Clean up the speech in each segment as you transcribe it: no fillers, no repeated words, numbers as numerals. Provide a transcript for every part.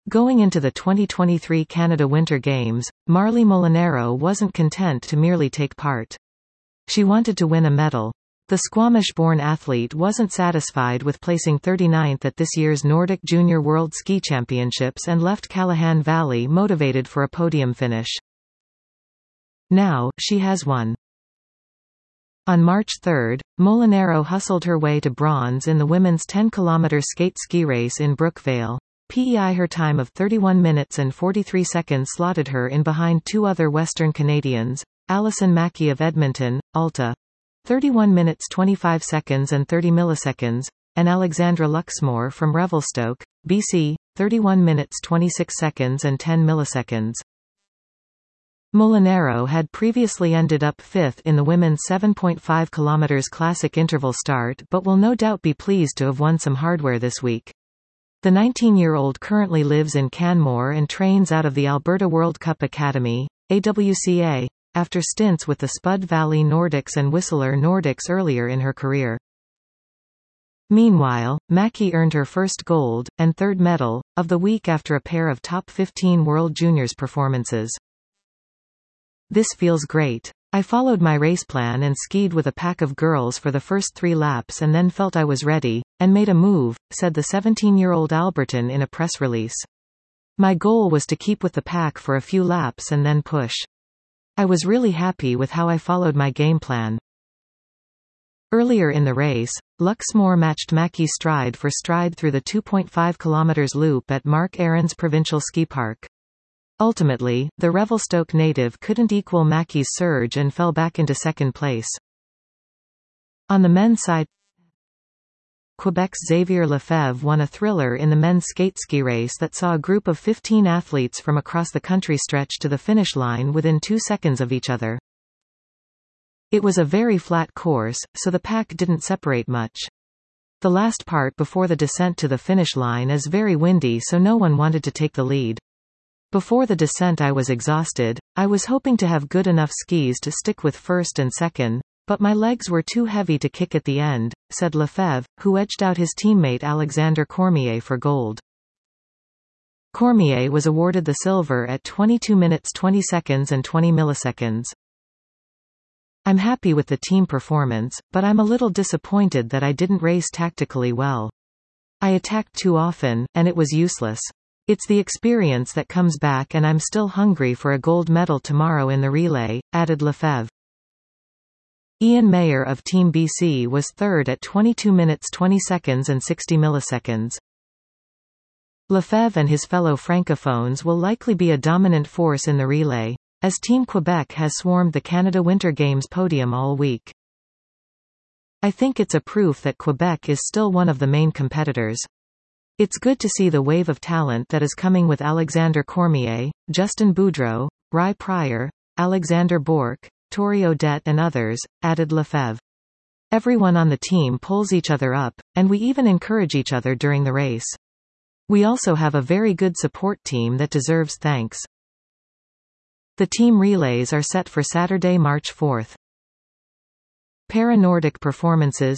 Going into the 2023 Canada Winter Games, Marlee Molinaro wasn't content to merely take part. She wanted to win a medal. The Squamish-born athlete wasn't satisfied with placing 39th at this year's Nordic Junior World Ski Championships and left Callahan Valley motivated for a podium finish. Now, she has won. On March 3, Molinaro hustled her way to bronze in the women's 10-kilometer skate-ski race in Brookvale. Her time of 31 minutes and 43 seconds slotted her in behind two other Western Canadians, Alison Mackey of Edmonton, Alta, 31 minutes 25 seconds and 30 milliseconds, and Alexandra Luxmore from Revelstoke, BC, 31 minutes 26 seconds and 10 milliseconds. Molinaro had previously ended up fifth in the women's 7.5 km classic interval start but will no doubt be pleased to have won some hardware this week. The 19-year-old currently lives in Canmore and trains out of the Alberta World Cup Academy, AWCA, after stints with the Spud Valley Nordics and Whistler Nordics earlier in her career. Meanwhile, Mackey earned her first gold, and third medal, of the week after a pair of top 15 World Juniors performances. This feels great. I followed my race plan and skied with a pack of girls for the first 3 laps and then felt I was ready, and made a move, said the 17-year-old Albertan in a press release. My goal was to keep with the pack for a few laps and then push. I was really happy with how I followed my game plan. Earlier in the race, Luxmore matched Mackey's stride for stride through the 2.5 km loop at Mark Aaron's Provincial Ski Park. Ultimately, the Revelstoke native couldn't equal Mackey's surge and fell back into second place. On the men's side, Quebec's Xavier Lefebvre won a thriller in the men's skate-ski race that saw a group of 15 athletes from across the country stretch to the finish line within 2 seconds of each other. It was a very flat course, so the pack didn't separate much. The last part before the descent to the finish line is very windy, so no one wanted to take the lead. Before the descent I was exhausted. I was hoping to have good enough skis to stick with first and second, but my legs were too heavy to kick at the end, said Lefebvre, who edged out his teammate Alexander Cormier for gold. Cormier was awarded the silver at 22 minutes 20 seconds and 20 milliseconds. I'm happy with the team performance, but I'm a little disappointed that I didn't race tactically well. I attacked too often, and it was useless. It's the experience that comes back, and I'm still hungry for a gold medal tomorrow in the relay, added Lefebvre. Ian Mayer of Team BC was third at 22 minutes 20 seconds and 60 milliseconds. Lefebvre and his fellow francophones will likely be a dominant force in the relay, as Team Quebec has swarmed the Canada Winter Games podium all week. I think it's a proof that Quebec is still one of the main competitors. It's good to see the wave of talent that is coming with Alexander Cormier, Justin Boudreau, Ry Pryor, Alexander Bourque, Tori Odette and others, added Lefebvre. Everyone on the team pulls each other up, and we even encourage each other during the race. We also have a very good support team that deserves thanks. The team relays are set for Saturday, March 4. Para-Nordic performances.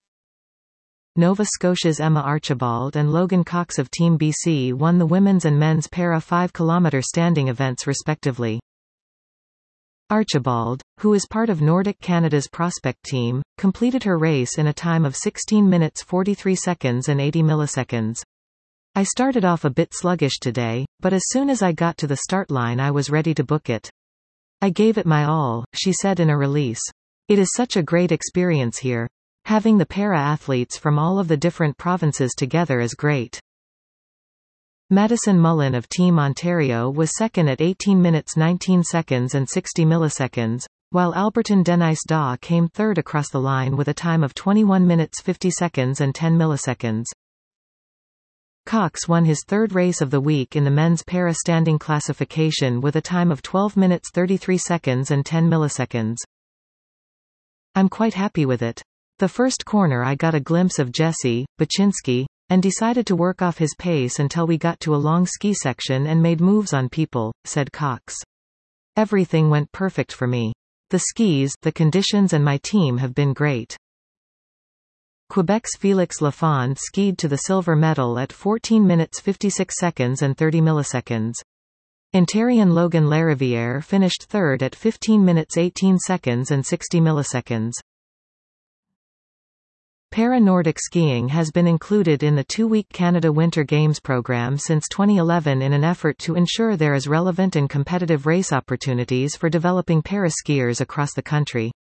Nova Scotia's Emma Archibald and Logan Cox of Team BC won the women's and men's para 5 km standing events respectively. Archibald, who is part of Nordic Canada's prospect team, completed her race in a time of 16 minutes 43 seconds and 80 milliseconds. I started off a bit sluggish today, but as soon as I got to the start line I was ready to book it. I gave it my all, she said in a release. It is such a great experience here. Having the para-athletes from all of the different provinces together is great. Madison Mullen of Team Ontario was second at 18 minutes 19 seconds and 60 milliseconds, while Albertan Denise Daw came third across the line with a time of 21 minutes 50 seconds and 10 milliseconds. Cox won his third race of the week in the men's para standing classification with a time of 12 minutes 33 seconds and 10 milliseconds. I'm quite happy with it. The first corner I got a glimpse of Jesse Baczynski, and decided to work off his pace until we got to a long ski section and made moves on people, said Cox. Everything went perfect for me. The skis, the conditions and my team have been great. Quebec's Félix Lafond skied to the silver medal at 14 minutes 56 seconds and 30 milliseconds. Ontarian Logan Lariviere finished third at 15 minutes 18 seconds and 60 milliseconds. Para-Nordic skiing has been included in the 2-week Canada Winter Games program since 2011 in an effort to ensure there is relevant and competitive race opportunities for developing para-skiers across the country.